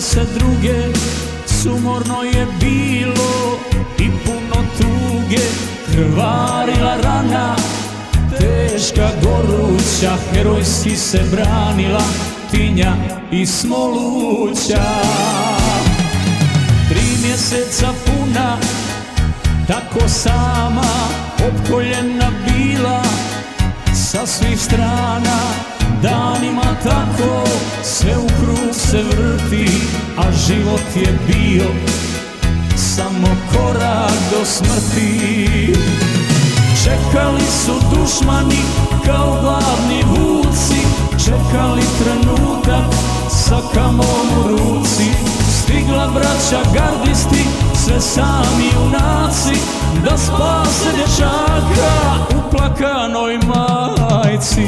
92. Sumorno je bilo i puno tuge, krvarila rana, teška goruća, herojski se branila Tinja i Smoluća. 3 mjeseca puna, tako sama, opkoljena bila sa svih strana. Danima tako sve u krug se vrti, a život je bio samo korak do smrti. Čekali su dušmani kao gladni vuci, čekali trenutak sa kamom u ruci. Stigla braća gardisti, sve sami junaci, da spase dječaka u plakanoj majci.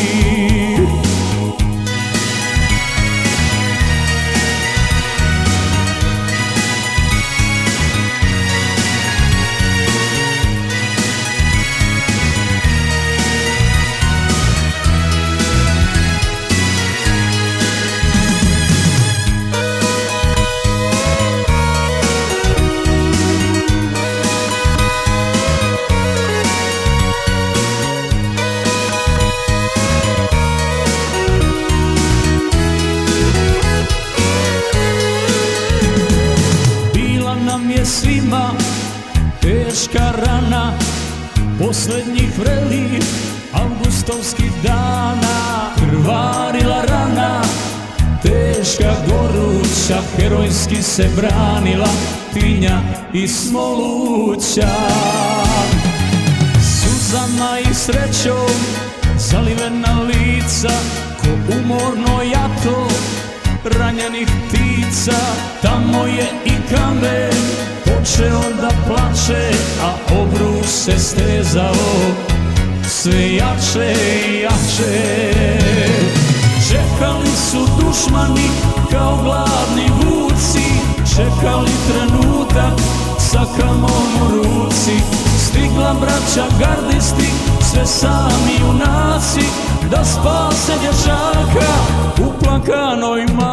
Svima teška rana posljednjih vrelih avgustovskih dana. Krvarila rana, teška goruća, herojski se branila Tinja i Smoluća. Suzama i srećom zalivena lica, ko umorno jato ranjenih ptica. Tamo je i kamen počeo da plače, a obruč se stezao sve jače i jače. Čekali su dušmani kao gladni vuci, čekali trenutak sa kamom u ruci. Stigla braća gardisti, sve sami junaci, da spase dječaka u plakanoj majci.